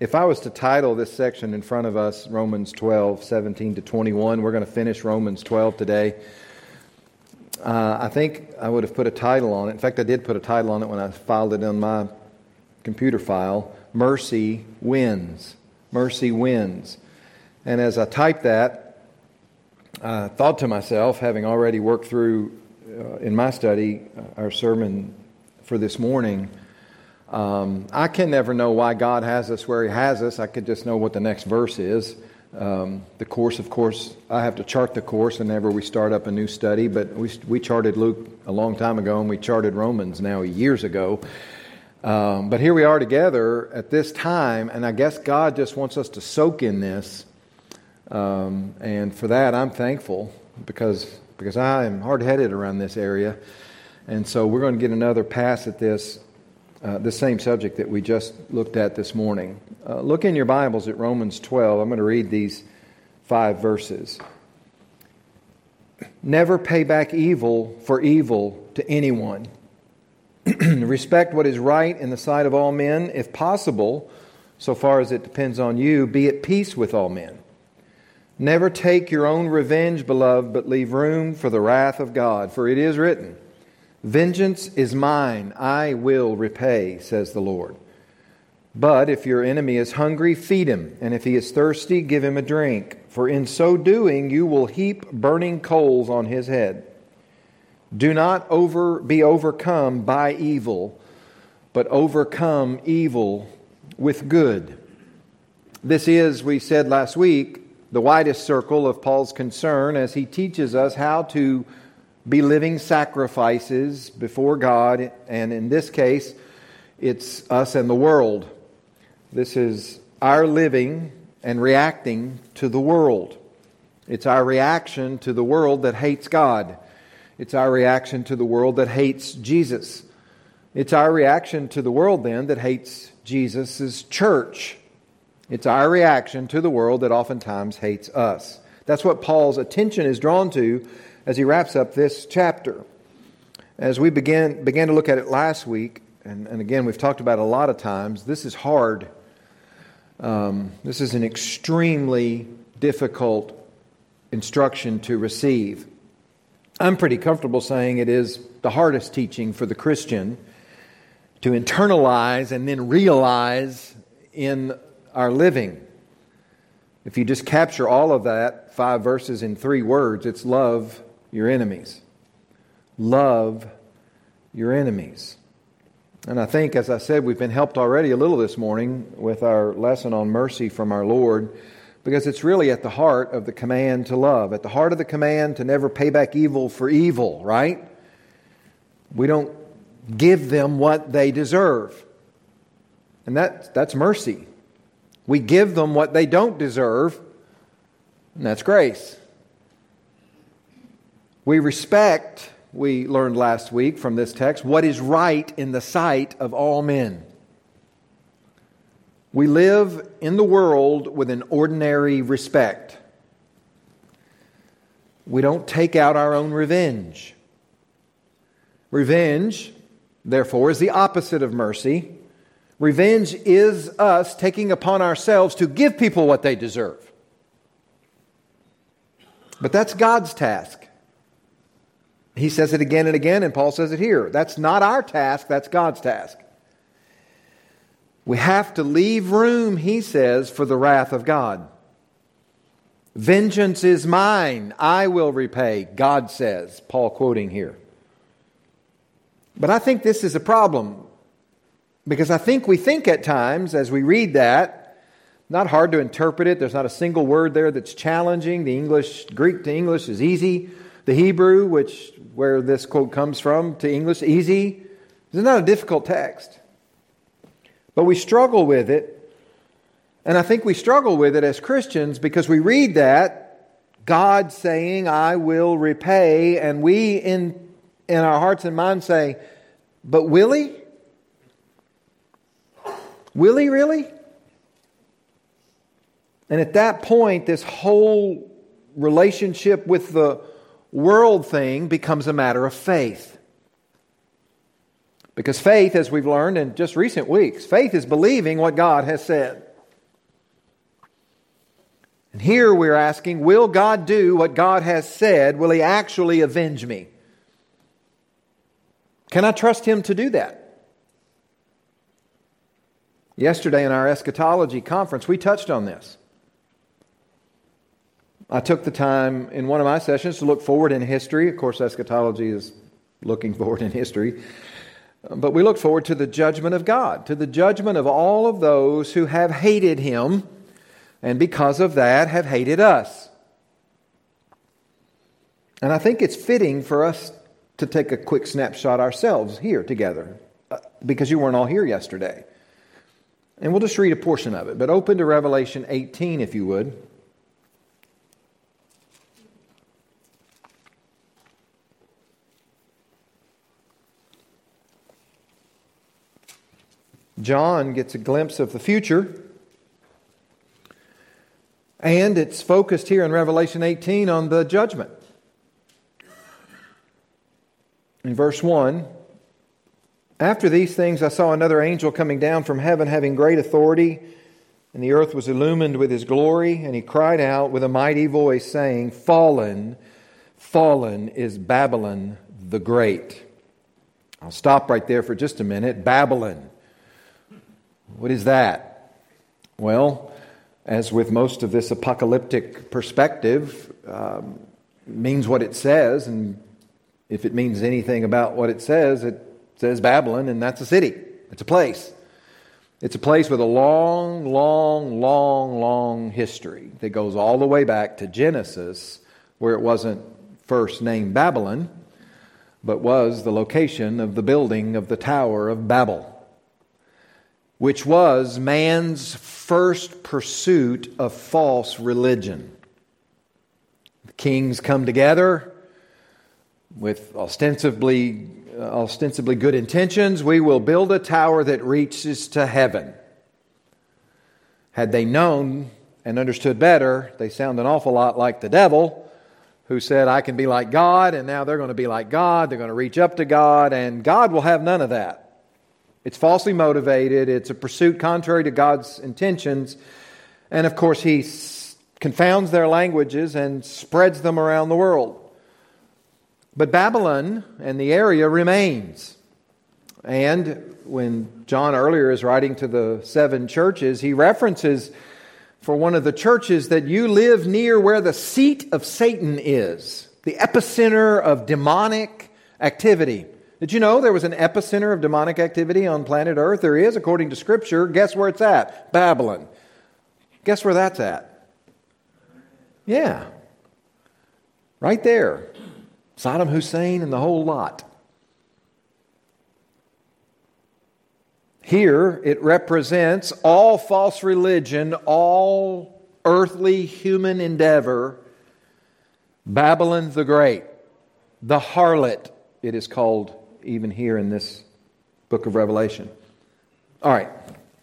If I was to title this section in front of us, Romans 12, 17 to 21, we're going to finish Romans 12 today. I think I would have put a title on it. In fact, I did put a title on it when I filed it on my computer file. Mercy Wins. Mercy Wins. And as I typed that, I thought to myself, having already worked through in my study our sermon for this morning, I can never know why God has us where He has us. I could just know what the next verse is. The course, of course, I have to chart the course whenever we start up a new study, but we charted Luke a long time ago, and we charted Romans now years ago. But here we are together at this time, and I guess God just wants us to soak in this. And for that, I'm thankful because I am hard-headed around this area. And so we're going to get another pass at this same subject that we just looked at this morning. Look in your Bibles at Romans 12. I'm going to read these 5 verses. Never pay back evil for evil to anyone. Respect what is right in the sight of all men. If possible, so far as it depends on you, be at peace with all men. Never take your own revenge, beloved, but leave room for the wrath of God. For it is written, "Vengeance is mine, I will repay, says the Lord." But if your enemy is hungry, feed him, and if he is thirsty, give him a drink. For in so doing, you will heap burning coals on his head. Do not be overcome by evil, but overcome evil with good. This is, we said last week, the widest circle of Paul's concern as he teaches us how to be living sacrifices before God, and in this case, it's us and the world. This is our living and reacting to the world. It's our reaction to the world that hates God. It's our reaction to the world that hates Jesus. It's our reaction to the world then that hates Jesus' church. It's our reaction to the world that oftentimes hates us. That's what Paul's attention is drawn to as he wraps up this chapter. As we began to look at it last week, and again we've talked about it a lot of times, this is hard. This is an extremely difficult instruction to receive. I'm pretty comfortable saying it is the hardest teaching for the Christian to internalize and then realize in our living. If you just capture all of that, 5 verses in 3 words, it's love your enemies. Love your enemies. And I think, as I said, we've been helped already a little this morning with our lesson on mercy from our Lord, because it's really at the heart of the command to love, at the heart of the command to never pay back evil for evil, right? We don't give them what they deserve. And that's mercy. We give them what they don't deserve, and that's grace. We respect, we learned last week from this text, what is right in the sight of all men. We live in the world with an ordinary respect. We don't take out our own revenge. Revenge, therefore, is the opposite of mercy. Revenge is us taking upon ourselves to give people what they deserve. But that's God's task. He says it again and again, and Paul says it here. That's not our task, that's God's task. We have to leave room, he says, for the wrath of God. Vengeance is mine, I will repay, God says, Paul quoting here. But I think this is a problem. Because I think we think at times, as we read that, not hard to interpret it. There's not a single word there that's challenging. The Greek to English is easy. The Hebrew, where this quote comes from, to English, easy. It's not a difficult text. But we struggle with it. And I think we struggle with it as Christians because we read that, God saying, I will repay, and we in our hearts and minds say, but will He? Will He really? And at that point, this whole relationship with the world thing becomes a matter of faith. Because faith, as we've learned in just recent weeks, faith is believing what God has said. And here we're asking, will God do what God has said? Will He actually avenge me? Can I trust Him to do that? Yesterday in our eschatology conference, we touched on this. I took the time in one of my sessions to look forward in history. Of course, eschatology is looking forward in history. But we look forward to the judgment of God, to the judgment of all of those who have hated Him, and because of that have hated us. And I think it's fitting for us to take a quick snapshot ourselves here together, because you weren't all here yesterday. And we'll just read a portion of it, but open to Revelation 18 if you would. John gets a glimpse of the future, and it's focused here in Revelation 18 on the judgment. In verse 1, after these things I saw another angel coming down from heaven having great authority, and the earth was illumined with his glory, and he cried out with a mighty voice, saying, Fallen, fallen is Babylon the Great. I'll stop right there for just a minute. Babylon. What is that? Well, as with most of this apocalyptic perspective, means what it says, and if it means anything about what it says Babylon, and that's a city. It's a place. It's a place with a long history that goes all the way back to Genesis, where it wasn't first named Babylon, but was the location of the building of the Tower of Babel, which was man's first pursuit of false religion. The kings come together with ostensibly good intentions. We will build a tower that reaches to heaven. Had they known and understood better, they sound an awful lot like the devil, who said, I can be like God, and now they're going to be like God. They're going to reach up to God, and God will have none of that. It's falsely motivated. It's a pursuit contrary to God's intentions. And of course, He confounds their languages and spreads them around the world. But Babylon and the area remains. And when John earlier is writing to the 7 churches, he references for one of the churches that you live near where the seat of Satan is, the epicenter of demonic activity. Did you know there was an epicenter of demonic activity on planet Earth? There is, according to Scripture. Guess where it's at? Babylon. Guess where that's at? Yeah. Right there. Saddam Hussein and the whole lot. Here it represents all false religion, all earthly human endeavor. Babylon the Great, the harlot, it is called even here in this book of Revelation. All right.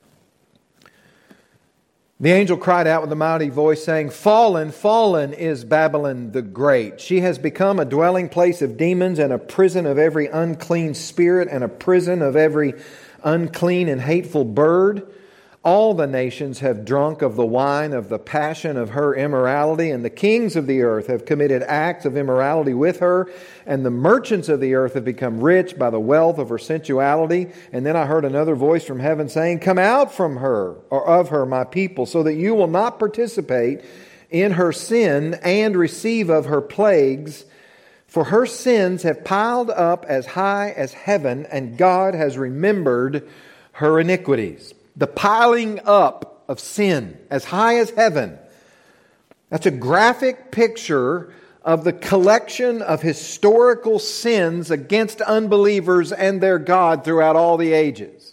The angel cried out with a mighty voice, saying, Fallen, fallen is Babylon the Great. She has become a dwelling place of demons and a prison of every unclean spirit and a prison of every unclean and hateful bird. All the nations have drunk of the wine of the passion of her immorality, and the kings of the earth have committed acts of immorality with her, and the merchants of the earth have become rich by the wealth of her sensuality. And then I heard another voice from heaven saying, Come out from her, or of her, my people, so that you will not participate in her sin and receive of her plagues. For her sins have piled up as high as heaven, and God has remembered her iniquities. The piling up of sin as high as heaven. That's a graphic picture of the collection of historical sins against unbelievers and their God throughout all the ages.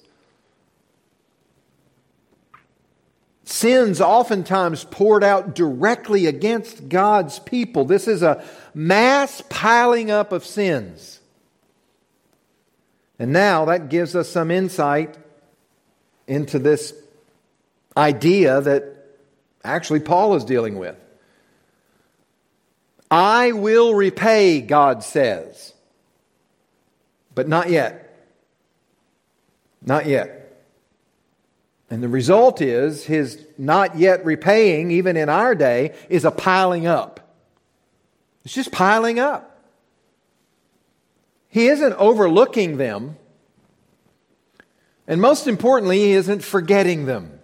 Sins oftentimes poured out directly against God's people. This is a mass piling up of sins. And now that gives us some insight into this idea that actually Paul is dealing with. I will repay, God says. But not yet. Not yet. And the result is his not yet repaying, even in our day, is a piling up. It's just piling up. He isn't overlooking them. And most importantly, he isn't forgetting them.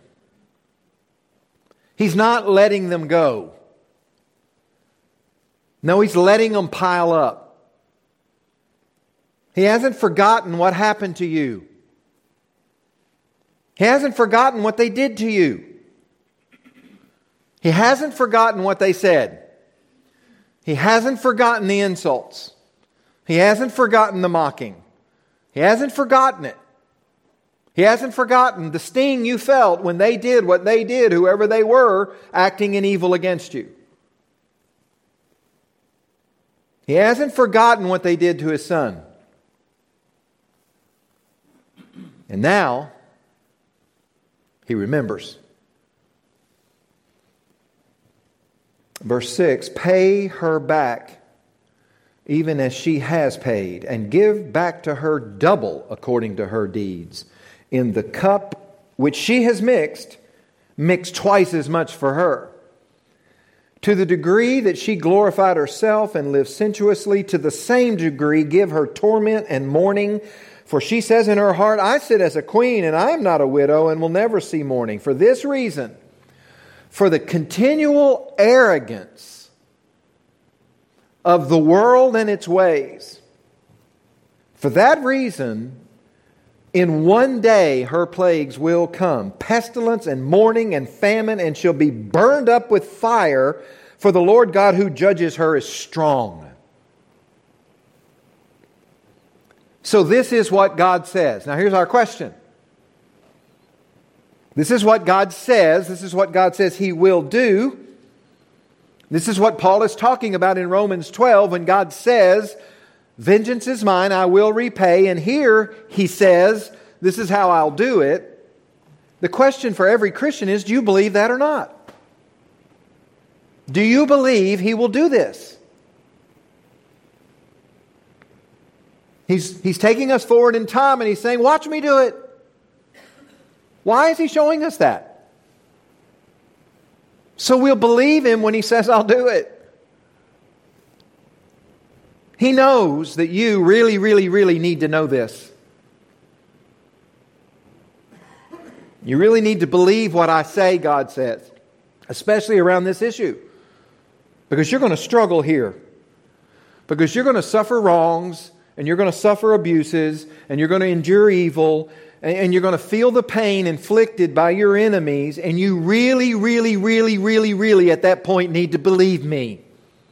He's not letting them go. No, he's letting them pile up. He hasn't forgotten what happened to you. He hasn't forgotten what they did to you. He hasn't forgotten what they said. He hasn't forgotten the insults. He hasn't forgotten the mocking. He hasn't forgotten it. He hasn't forgotten the sting you felt when they did what they did, whoever they were, acting in evil against you. He hasn't forgotten what they did to his Son. And now, he remembers. Verse 6, pay her back even as she has paid, and give back to her double according to her deeds. In the cup which she has mixed, mix twice as much for her. To the degree that she glorified herself and lived sensuously, to the same degree give her torment and mourning. For she says in her heart, I sit as a queen, and I am not a widow, and will never see mourning. For this reason, for the continual arrogance of the world and its ways, for that reason, in one day her plagues will come, pestilence and mourning and famine, and she'll be burned up with fire, for the Lord God who judges her is strong. So this is what God says. Now here's our question. This is what God says. This is what God says He will do. This is what Paul is talking about in Romans 12 when God says, vengeance is mine, I will repay. And here He says, this is how I'll do it. The question for every Christian is, do you believe that or not? Do you believe He will do this? He's taking us forward in time and He's saying, watch me do it. Why is He showing us that? So we'll believe Him when He says, I'll do it. He knows that you really, really, really need to know this. You really need to believe what I say, God says, especially around this issue. Because you're going to struggle here. Because you're going to suffer wrongs, and you're going to suffer abuses, and you're going to endure evil, and you're going to feel the pain inflicted by your enemies, and you really, really, really, really, really at that point need to believe me.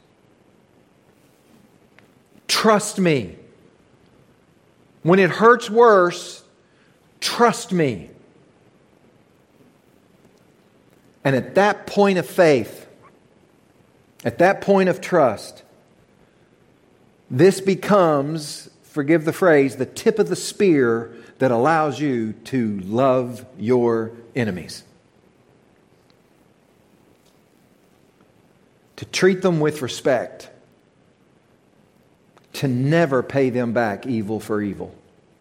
Trust me. When it hurts worse, trust me. And at that point of faith, at that point of trust, this becomes, forgive the phrase, the tip of the spear that allows you to love your enemies. To treat them with respect. To never pay them back evil for evil.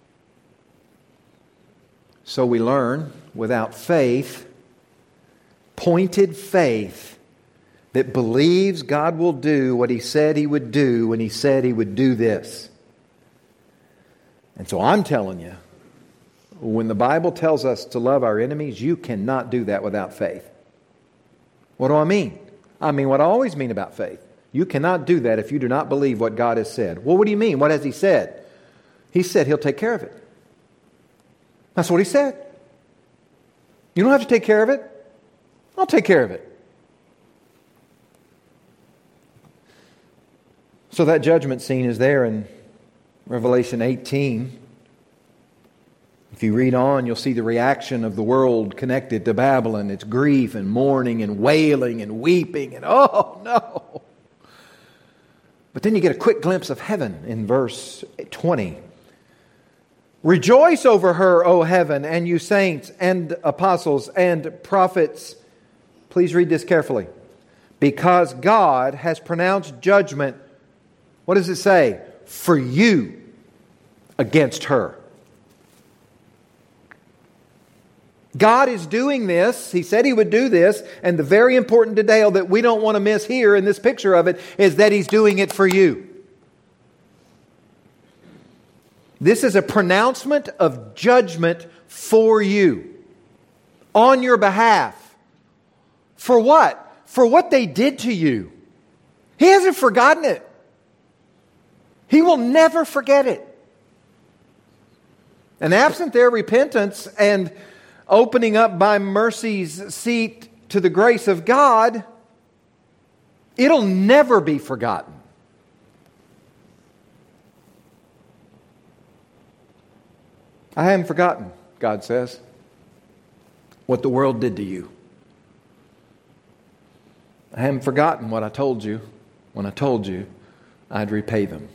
So we learn, without faith, pointed faith, that believes God will do what He said He would do when He said He would do this. And so I'm telling you, when the Bible tells us to love our enemies, you cannot do that without faith. What do I mean? I mean what I always mean about faith. You cannot do that if you do not believe what God has said. Well, what do you mean? What has He said? He said He'll take care of it. That's what He said. You don't have to take care of it. I'll take care of it. So that judgment scene is there in Revelation 18. If you read on, you'll see the reaction of the world connected to Babylon. It's grief and mourning and wailing and weeping and oh no. But then you get a quick glimpse of heaven in verse 20. Rejoice over her, O heaven, and you saints and apostles and prophets. Please read this carefully. Because God has pronounced judgment. What does it say? For you against her. God is doing this. He said He would do this. And the very important detail that we don't want to miss here in this picture of it is that He's doing it for you. This is a pronouncement of judgment for you, on your behalf. For what? For what they did to you. He hasn't forgotten it. He will never forget it. And absent their repentance and opening up by mercy's seat to the grace of God, it'll never be forgotten. I haven't forgotten, God says, what the world did to you. I haven't forgotten what I told you when I told you I'd repay them.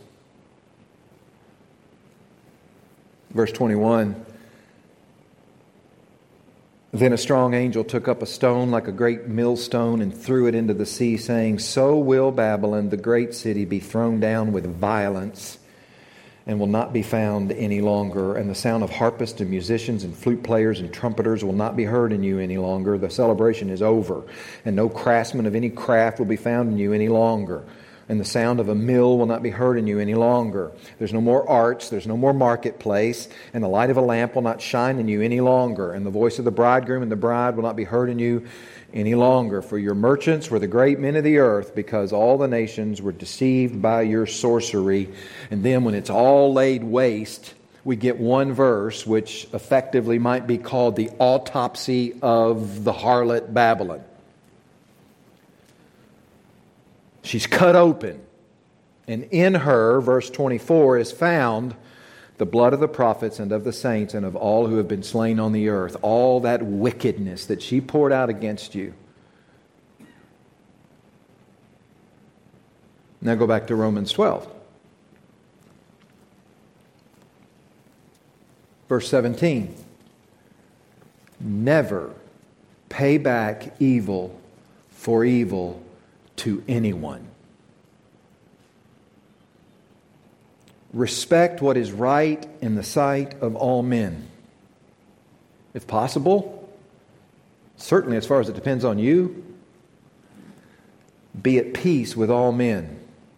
Verse 21, then a strong angel took up a stone like a great millstone and threw it into the sea, saying, so will Babylon, the great city, be thrown down with violence and will not be found any longer. And the sound of harpists and musicians and flute players and trumpeters will not be heard in you any longer. The celebration is over, and no craftsman of any craft will be found in you any longer. And the sound of a mill will not be heard in you any longer. There's no more arts, there's no more marketplace, and the light of a lamp will not shine in you any longer. And the voice of the bridegroom and the bride will not be heard in you any longer. For your merchants were the great men of the earth, because all the nations were deceived by your sorcery. And then when it's all laid waste, we get one verse which effectively might be called the autopsy of the harlot Babylon. She's cut open, and in her, verse 24, is found the blood of the prophets and of the saints and of all who have been slain on the earth. All that wickedness that she poured out against you. Now go back to Romans 12. Verse 17. Never pay back evil for evil to anyone. Respect what is right in the sight of all men. If possible, certainly as far as it depends on you, be at peace with all men.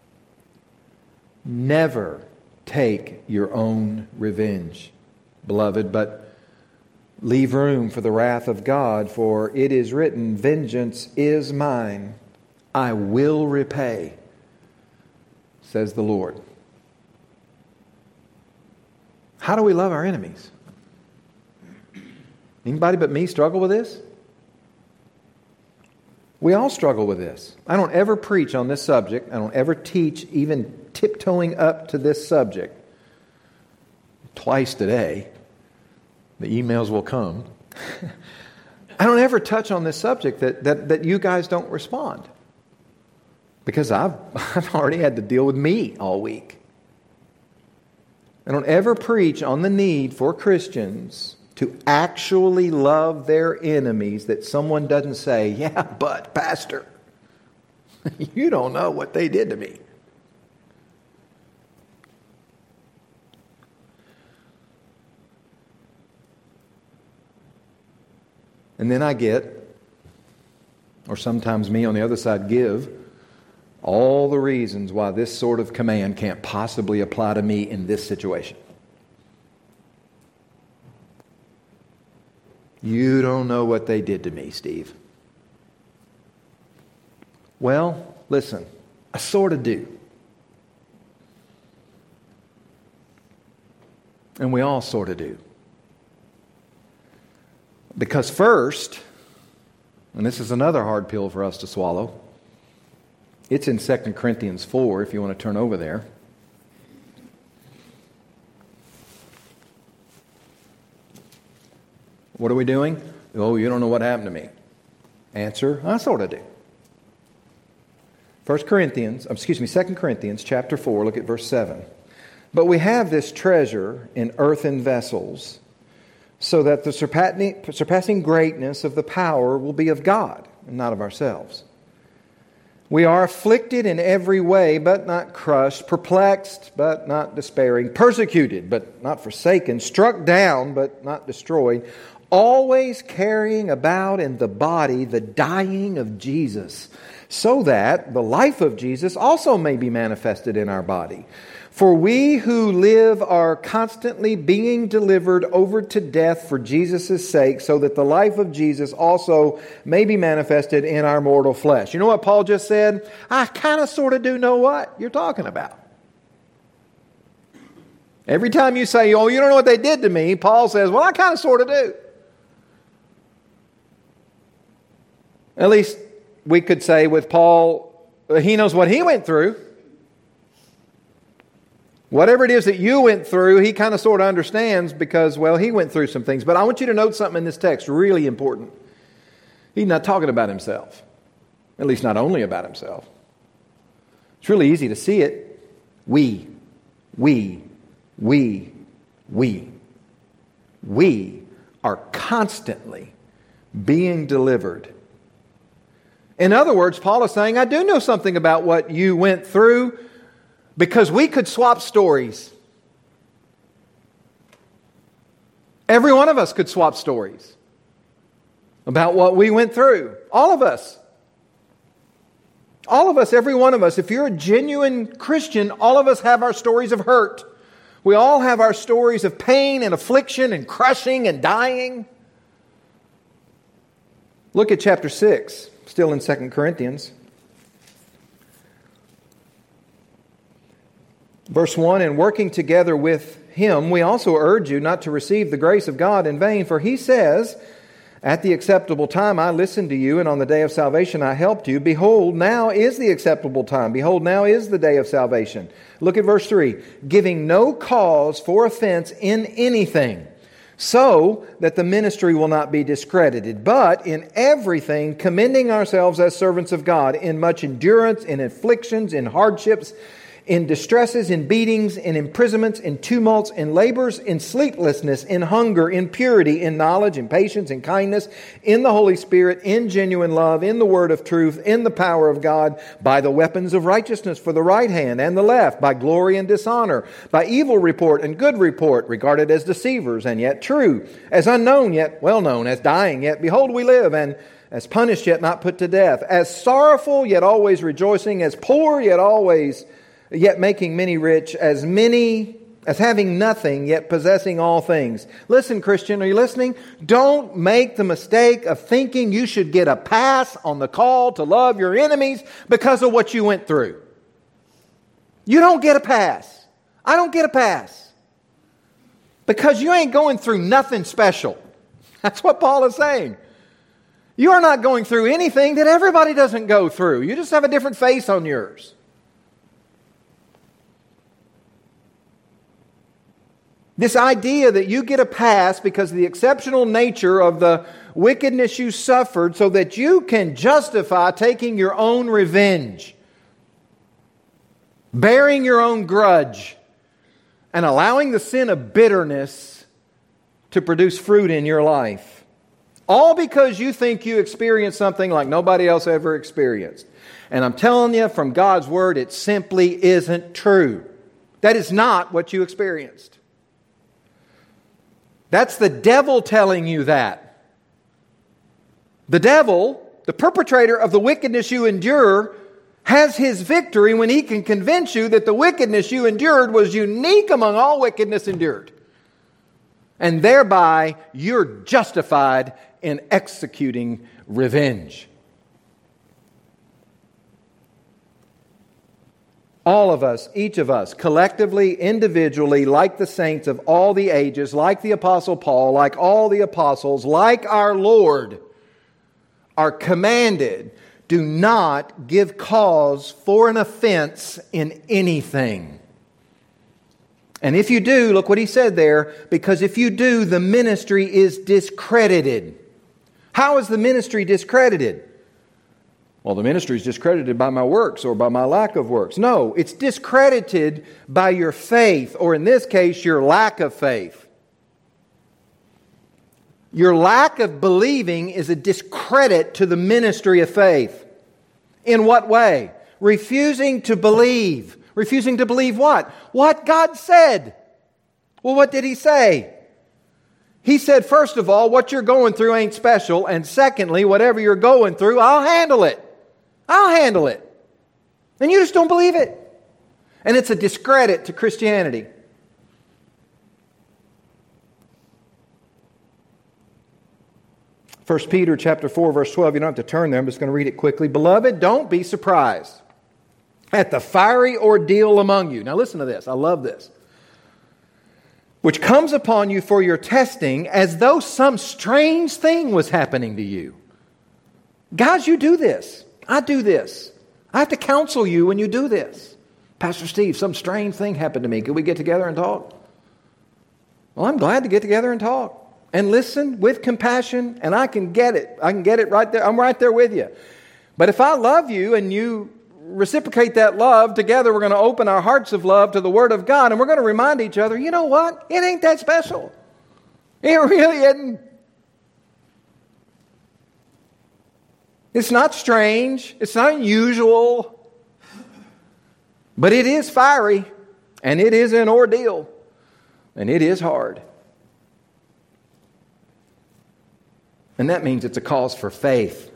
Never take your own revenge, beloved, but leave room for the wrath of God, for it is written, vengeance is mine. I will repay, says the Lord. How do we love our enemies? Anybody but me struggle with this? We all struggle with this. I don't ever preach on this subject. I don't ever teach even tiptoeing up to this subject. Twice today, the emails will come. I don't ever touch on this subject that you guys don't respond. Because I've already had to deal with me all week. I don't ever preach on the need for Christians to actually love their enemies that someone doesn't say, yeah, but Pastor, you don't know what they did to me. And then I get, or sometimes me on the other side give, all the reasons why this sort of command can't possibly apply to me in this situation. You don't know what they did to me, Steve. Well, listen, I sort of do. And we all sort of do. Because first, and this is another hard pill for us to swallow, it's in 2 Corinthians 4, if you want to turn over there. What are we doing? Oh, you don't know what happened to me. Answer, I sort of do. 2 Corinthians chapter 4, look at verse 7. But we have this treasure in earthen vessels, so that the surpassing greatness of the power will be of God, and not of ourselves. We are afflicted in every way, but not crushed, perplexed, but not despairing, persecuted, but not forsaken, struck down, but not destroyed, always carrying about in the body the dying of Jesus, so that the life of Jesus also may be manifested in our body. For we who live are constantly being delivered over to death for Jesus' sake, so that the life of Jesus also may be manifested in our mortal flesh. You know what Paul just said? I kind of sort of do know what you're talking about. Every time you say, oh, you don't know what they did to me, Paul says, well, I kind of sort of do. At least we could say with Paul, he knows what he went through. Whatever it is that you went through, he kind of sort of understands because, well, he went through some things. But I want you to note something in this text, really important. He's not talking about himself. At least not only about himself. It's really easy to see it. We are constantly being delivered. In other words, Paul is saying, I do know something about what you went through, because we could swap stories. Every one of us could swap stories about what we went through. All of us. All of us, every one of us. If you're a genuine Christian, all of us have our stories of hurt. We all have our stories of pain and affliction and crushing and dying. Look at chapter 6, still in 2 Corinthians. Verse 1, and working together with him, we also urge you not to receive the grace of God in vain. For he says, at the acceptable time I listened to you, and on the day of salvation I helped you. Behold, now is the acceptable time. Behold, now is the day of salvation. Look at verse 3. Giving no cause for offense in anything, so that the ministry will not be discredited, but in everything commending ourselves as servants of God, in much endurance, in afflictions, in hardships, in distresses, in beatings, in imprisonments, in tumults, in labors, in sleeplessness, in hunger, in purity, in knowledge, in patience, in kindness, in the Holy Spirit, in genuine love, in the word of truth, in the power of God, by the weapons of righteousness for the right hand and the left, by glory and dishonor, by evil report and good report, regarded as deceivers and yet true, as unknown yet well known, as dying yet behold we live, and as punished yet not put to death, as sorrowful yet always rejoicing, as poor yet making many rich, as having nothing, yet possessing all things. Listen, Christian, are you listening? Don't make the mistake of thinking you should get a pass on the call to love your enemies because of what you went through. You don't get a pass. I don't get a pass. Because you ain't going through nothing special. That's what Paul is saying. You are not going through anything that everybody doesn't go through. You just have a different face on yours. This idea that you get a pass because of the exceptional nature of the wickedness you suffered so that you can justify taking your own revenge, bearing your own grudge, and allowing the sin of bitterness to produce fruit in your life. All because you think you experienced something like nobody else ever experienced. And I'm telling you from God's Word, it simply isn't true. That is not what you experienced. That's the devil telling you that. The devil, the perpetrator of the wickedness you endure, has his victory when he can convince you that the wickedness you endured was unique among all wickedness endured. And thereby, you're justified in executing revenge. All of us, each of us, collectively, individually, like the saints of all the ages, like the Apostle Paul, like all the apostles, like our Lord, are commanded, do not give cause for an offense in anything. And if you do, look what he said there, because if you do, the ministry is discredited. How is the ministry discredited? Well, the ministry is discredited by my works or by my lack of works. No, it's discredited by your faith, or in this case, your lack of faith. Your lack of believing is a discredit to the ministry of faith. In what way? Refusing to believe. Refusing to believe what? What God said. Well, what did He say? He said, first of all, what you're going through ain't special. And secondly, whatever you're going through, I'll handle it. I'll handle it. And you just don't believe it. And it's a discredit to Christianity. First Peter chapter 4, verse 12. You don't have to turn there. I'm just going to read it quickly. Beloved, don't be surprised at the fiery ordeal among you. Now listen to this. I love this. Which comes upon you for your testing, as though some strange thing was happening to you. Guys, you do this. I do this. I have to counsel you when you do this. Pastor Steve, some strange thing happened to me. Could we get together and talk? Well, I'm glad to get together and talk. And listen with compassion, and I can get it. I can get it right there. I'm right there with you. But if I love you and you reciprocate that love, together we're going to open our hearts of love to the Word of God, and we're going to remind each other, you know what? It ain't that special. It really isn't. It's not strange. It's not unusual. But it is fiery, and it is an ordeal, and it is hard. And that means it's a cause for faith.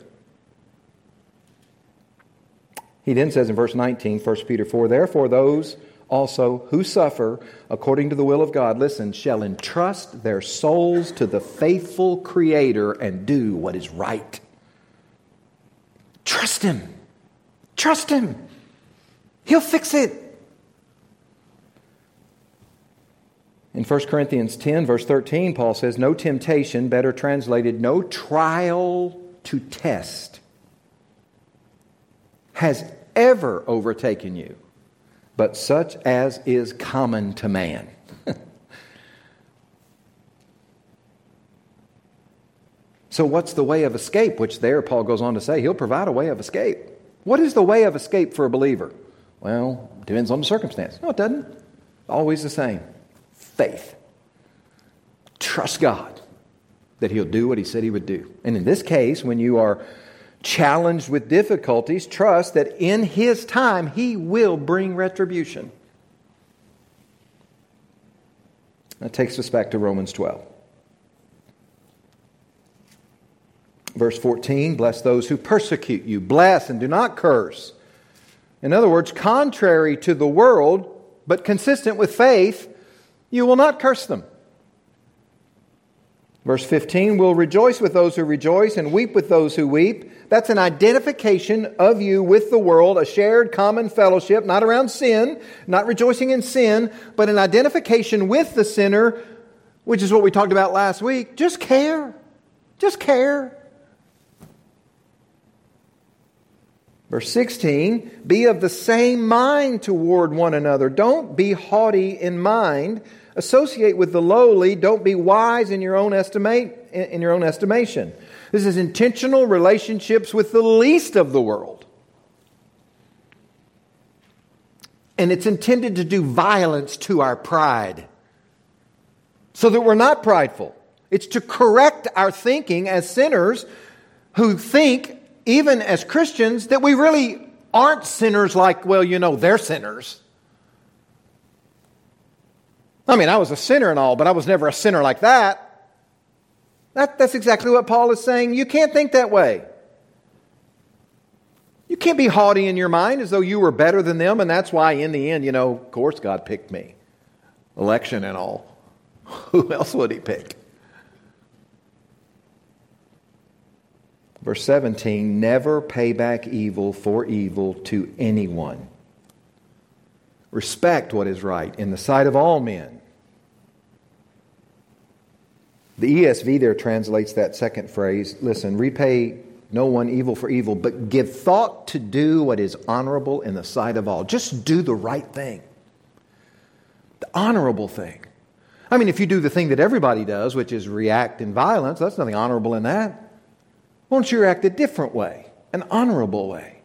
He then says in verse 19, 1 Peter 4, therefore those also who suffer according to the will of God, listen, shall entrust their souls to the faithful Creator and do what is right. Trust Him. Trust Him. He'll fix it. In 1 Corinthians 10, verse 13, Paul says, no temptation, better translated, no trial to test, has ever overtaken you, but such as is common to man. So what's the way of escape? Which there Paul goes on to say, he'll provide a way of escape. What is the way of escape for a believer? Well, depends on the circumstance. No, it doesn't. Always the same. Faith. Trust God that He'll do what He said He would do. And in this case, when you are challenged with difficulties, trust that in His time He will bring retribution. That takes us back to Romans 12. Verse 14, bless those who persecute you. Bless and do not curse. In other words, contrary to the world, but consistent with faith, you will not curse them. Verse 15, we'll rejoice with those who rejoice and weep with those who weep. That's an identification of you with the world, a shared common fellowship, not around sin, not rejoicing in sin, but an identification with the sinner, which is what we talked about last week. Just care. Just care. Verse 16, be of the same mind toward one another. Don't be haughty in mind. Associate with the lowly. Don't be wise in your own estimation. This is intentional relationships with the least of the world. And it's intended to do violence to our pride so that we're not prideful. It's to correct our thinking as sinners who think, even as Christians, that we really aren't sinners like, well, you know, they're sinners. I mean, I was a sinner and all, but I was never a sinner like that. That's exactly what Paul is saying. You can't think that way. You can't be haughty in your mind as though you were better than them, and that's why in the end, you know, of course God picked me. Election and all. Who else would He pick? Verse 17, never pay back evil for evil to anyone. Respect what is right in the sight of all men. The ESV there translates that second phrase, listen, repay no one evil for evil, but give thought to do what is honorable in the sight of all. Just do the right thing. The honorable thing. I mean, if you do the thing that everybody does, which is react in violence, that's nothing honorable in that. Why don't you act a different way, an honorable way?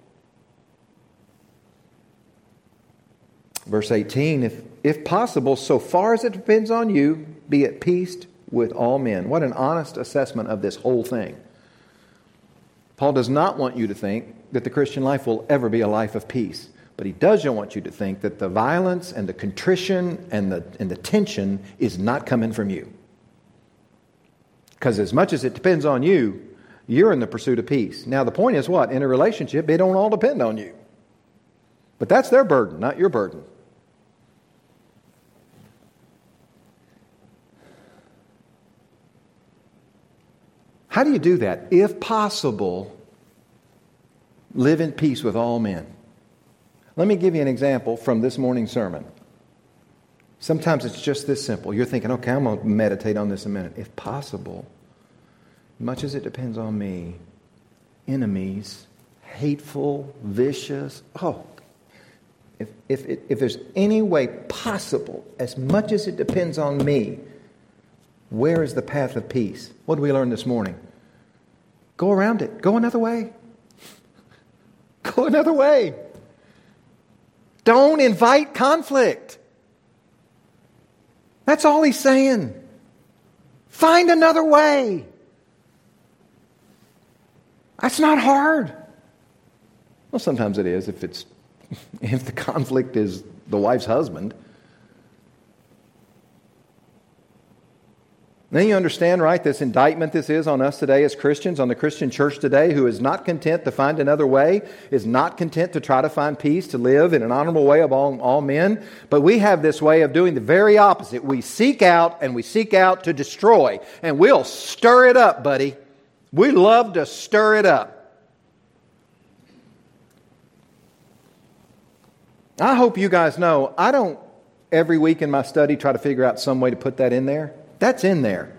Verse 18, if possible, so far as it depends on you, be at peace with all men. What an honest assessment of this whole thing. Paul does not want you to think that the Christian life will ever be a life of peace. But he doesn't want you to think that the violence and the contrition and the tension is not coming from you. Because as much as it depends on you, you're in the pursuit of peace. Now the point is what? In a relationship, it don't all depend on you. But that's their burden, not your burden. How do you do that? If possible, live in peace with all men. Let me give you an example from this morning's sermon. Sometimes it's just this simple. You're thinking, okay, I'm going to meditate on this a minute. If possible, much as it depends on me, enemies, hateful, vicious, if there's any way possible, as much as it depends on me, where is the path of peace? What did we learn this morning? Go around it. Go another way. Go another way. Don't invite conflict. That's all he's saying. Find another way. That's not hard. Well, sometimes it is if the conflict is the wife's husband. Then you understand, right, this indictment this is on us today as Christians, on the Christian church today, who is not content to find another way, is not content to try to find peace, to live in an honorable way of all men. But we have this way of doing the very opposite. We seek out to destroy. And we'll stir it up, buddy. We love to stir it up. I hope you guys know, I don't every week in my study try to figure out some way to put that in there. That's in there.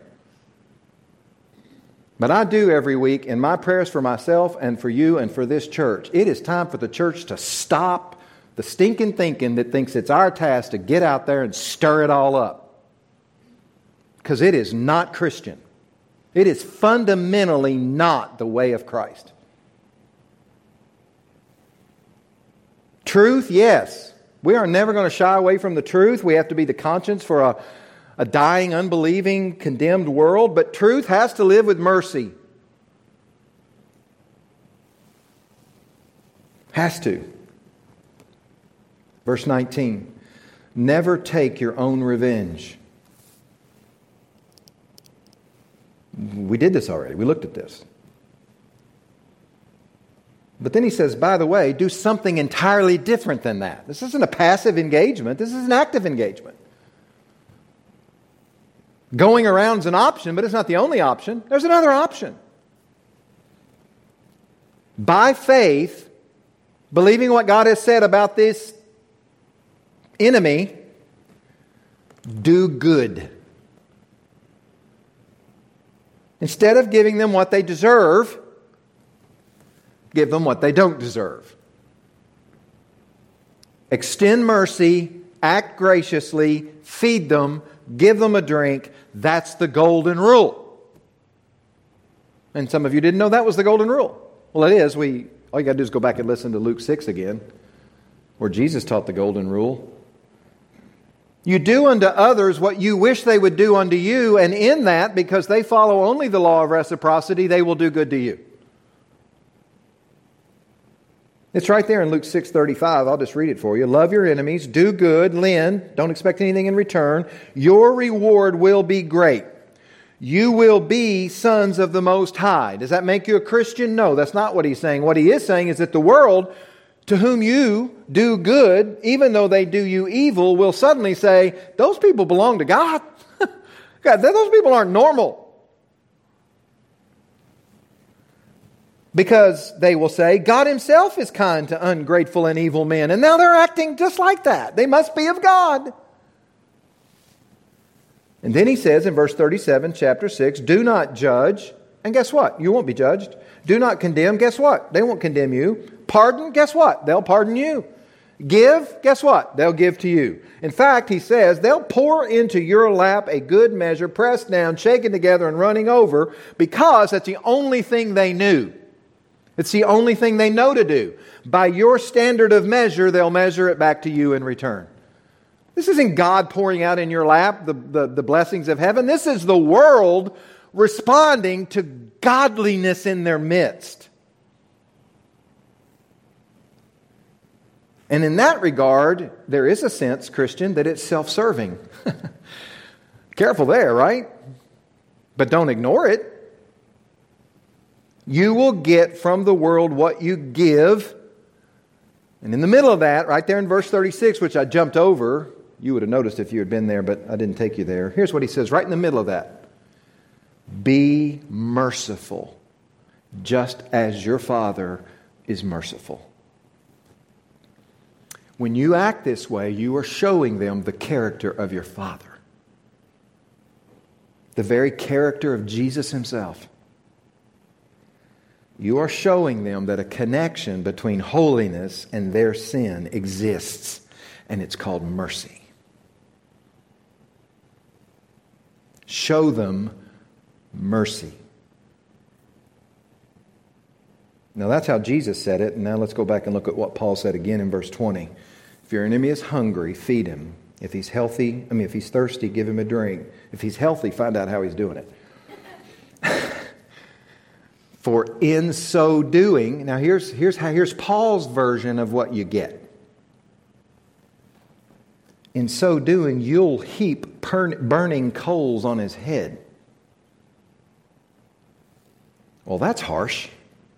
But I do every week in my prayers for myself and for you and for this church. It is time for the church to stop the stinking thinking that thinks it's our task to get out there and stir it all up. Because it is not Christian. It is fundamentally not the way of Christ. Truth, yes. We are never going to shy away from the truth. We have to be the conscience for a dying, unbelieving, condemned world. But truth has to live with mercy. Has to. Verse 19. Never take your own revenge. We did this already. We looked at this. But then he says, by the way, do something entirely different than that. This isn't a passive engagement. This is an active engagement. Going around is an option, but it's not the only option. There's another option. By faith, believing what God has said about this enemy, do good. Instead of giving them what they deserve, give them what they don't deserve. Extend mercy, act graciously, feed them, give them a drink. That's the golden rule. And some of you didn't know that was the golden rule. Well, it is. All you got to do is go back and listen to Luke 6 again, where Jesus taught the golden rule. You do unto others what you wish they would do unto you, and in that, because they follow only the law of reciprocity, they will do good to you. It's right there in Luke 6:35. I'll just read it for you. Love your enemies, do good, lend, don't expect anything in return. Your reward will be great. You will be sons of the Most High. Does that make you a Christian? No, that's not what he's saying. What he is saying is that the world to whom you do good, even though they do you evil, will suddenly say, those people belong to God. God, those people aren't normal. Because they will say, God himself is kind to ungrateful and evil men. And now they're acting just like that. They must be of God. And then he says in verse 37, chapter 6, do not judge. And guess what? You won't be judged. Do not condemn. Guess what? They won't condemn you. Pardon. Guess what? They'll pardon you. Give. Guess what? They'll give to you. In fact, he says, they'll pour into your lap a good measure, pressed down, shaken together, and running over, because that's the only thing they knew. It's the only thing they know to do. By your standard of measure, they'll measure it back to you in return. This isn't God pouring out in your lap the blessings of heaven. This is the world responding to godliness in their midst. And in that regard, there is a sense, Christian, that it's self-serving. Careful there, right? but don't ignore it. You will get from the world what you give. And in the middle of that, right there in verse 36, which I jumped over, you would have noticed if you had been there, but I didn't take you there. Here's what he says right in the middle of that. Be merciful, just as your Father is merciful. When you act this way, you are showing them the character of your Father. The very character of Jesus Himself. You are showing them that a connection between holiness and their sin exists, and it's called mercy. Show them mercy. Now that's how Jesus said it, and now let's go back and look at what Paul said again in verse 20. If your enemy is hungry, feed him. If he's thirsty, give him a drink. If he's healthy, find out how he's doing it. For in so doing, now here's Paul's version of what you get. In so doing, you'll heap burning coals on his head. Well, that's harsh.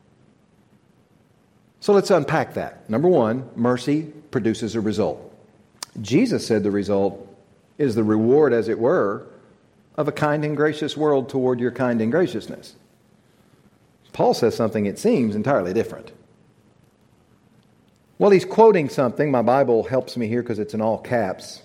So let's unpack that. Number one, mercy produces a result. Jesus said the result is the reward, as it were, of a kind and gracious world toward your kind and graciousness. Paul says something, it seems, entirely different. Well, he's quoting something. My Bible helps me here because it's in all caps.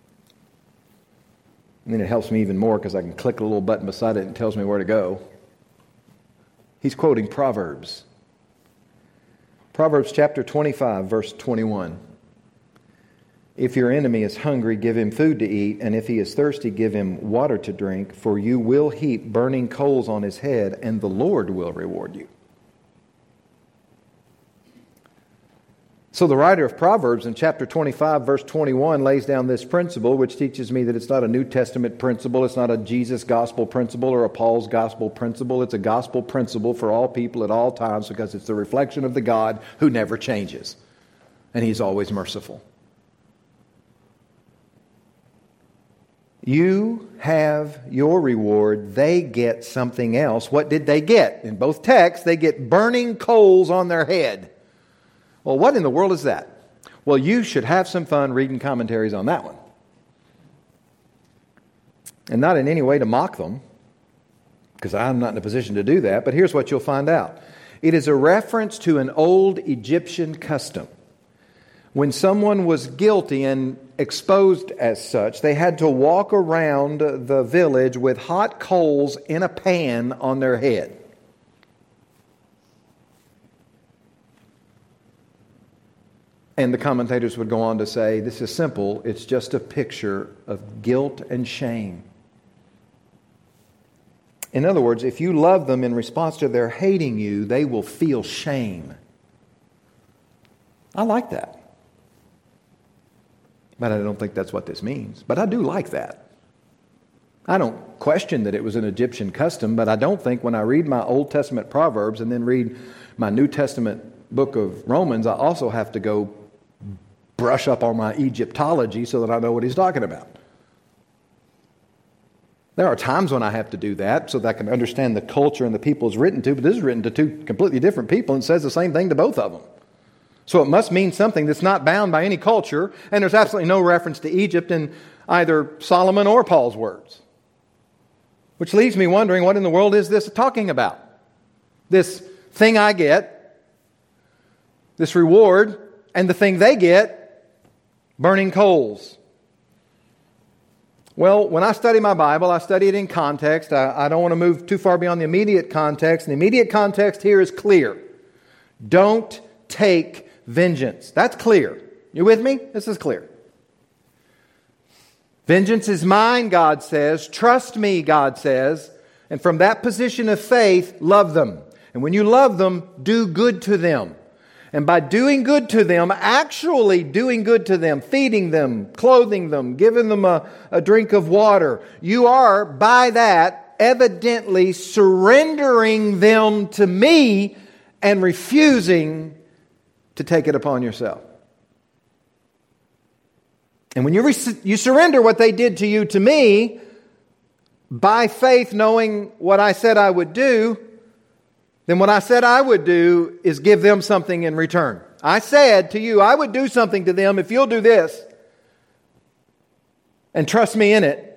And then it helps me even more because I can click a little button beside it and it tells me where to go. He's quoting Proverbs. Proverbs chapter 25, verse 21. If your enemy is hungry, give him food to eat, and if he is thirsty, give him water to drink, for you will heap burning coals on his head, and the Lord will reward you. So the writer of Proverbs in chapter 25, verse 21 lays down this principle, which teaches me that it's not a New Testament principle, it's not a Jesus gospel principle or a Paul's gospel principle. It's a gospel principle for all people at all times because it's the reflection of the God who never changes. And He's always merciful. You have your reward. They get something else. What did they get? In both texts, they get burning coals on their head. Well, what in the world is that? Well, you should have some fun reading commentaries on that one. And not in any way to mock them, because I'm not in a position to do that, but here's what you'll find out. It is a reference to an old Egyptian custom. When someone was guilty and exposed as such, they had to walk around the village with hot coals in a pan on their head. And the commentators would go on to say, this is simple, it's just a picture of guilt and shame. In other words, if you love them in response to their hating you, they will feel shame. I like that. But I don't think that's what this means. But I do like that. I don't question that it was an Egyptian custom, but I don't think when I read my Old Testament Proverbs and then read my New Testament book of Romans, I also have to go brush up on my Egyptology so that I know what he's talking about. There are times when I have to do that so that I can understand the culture and the people it's written to, but this is written to two completely different people and says the same thing to both of them. So it must mean something that's not bound by any culture, and there's absolutely no reference to Egypt in either Solomon or Paul's words. Which leaves me wondering, what in the world is this talking about? This thing I get, this reward, and the thing they get, burning coals. Well, when I study my Bible, I study it in context. I don't want to move too far beyond the immediate context. And the immediate context here is clear. Don't take vengeance. That's clear. You with me? This is clear. Vengeance is mine, God says. Trust me, God says. And from that position of faith, love them. And when you love them, do good to them. And by doing good to them, actually doing good to them, feeding them, clothing them, giving them a drink of water, you are, by that, evidently surrendering them to me and refusing to take it upon yourself. And when you surrender what they did to you to me, by faith knowing what I said I would do, then what I said I would do is give them something in return. I said to you, I would do something to them if you'll do this. And trust me in it.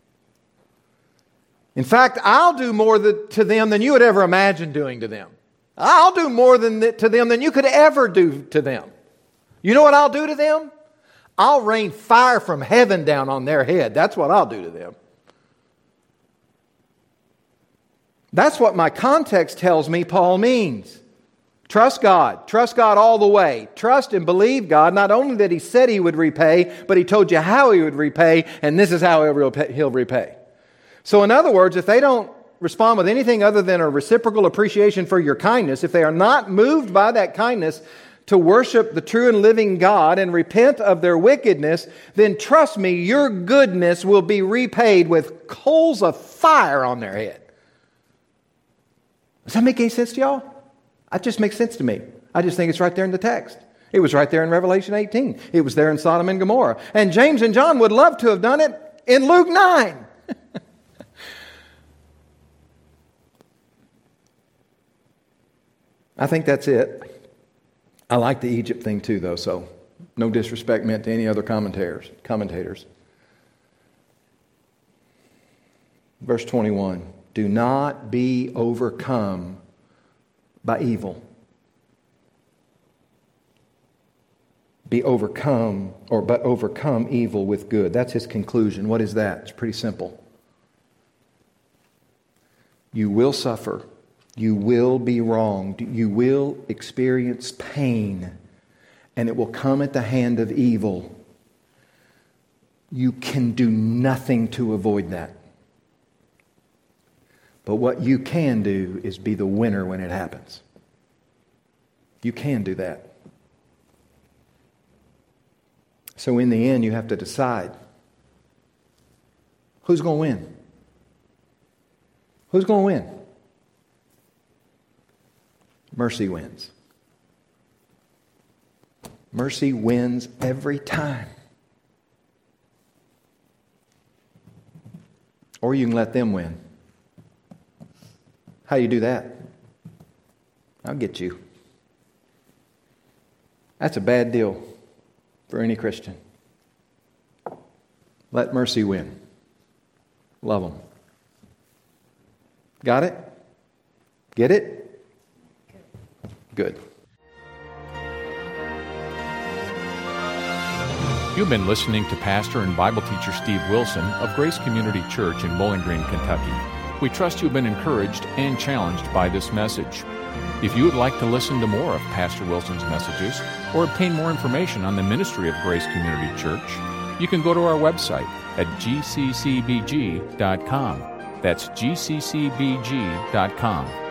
In fact, I'll do more to them than you would ever imagine doing to them. I'll do more to them than you could ever do to them. You know what I'll do to them? I'll rain fire from heaven down on their head. That's what I'll do to them. That's what my context tells me Paul means. Trust God. Trust God all the way. Trust and believe God, not only that He said He would repay, but He told you how He would repay, and this is how He'll repay. So in other words, if they don't respond with anything other than a reciprocal appreciation for your kindness, if they are not moved by that kindness to worship the true and living God and repent of their wickedness, then trust me, your goodness will be repaid with coals of fire on their head. Does that make any sense to y'all? That just makes sense to me. I just think it's right there in the text. It was right there in Revelation 18. It was there in Sodom and Gomorrah. And James and John would love to have done it in Luke 9. I think that's it. I like the Egypt thing too, though, so no disrespect meant to any other commentators. Verse 21, do not be overcome by evil. Be overcome, but overcome evil with good. That's his conclusion. What is that? It's pretty simple. You will suffer. You will be wronged. You will experience pain, and it will come at the hand of evil. You can do nothing to avoid that. But what you can do is be the winner when it happens. You can do that. So in the end, you have to decide, who's going to win? Who's going to win? Mercy wins. Mercy wins every time. Or you can let them win. How do you do that? I'll get you. That's a bad deal for any Christian. Let mercy win. Love them. Got it? Get it? Good. You've been listening to Pastor and Bible teacher Steve Wilson of Grace Community Church in Bowling Green, Kentucky. We trust you've been encouraged and challenged by this message. If you would like to listen to more of Pastor Wilson's messages or obtain more information on the ministry of Grace Community Church, you can go to our website at gccbg.com. That's gccbg.com.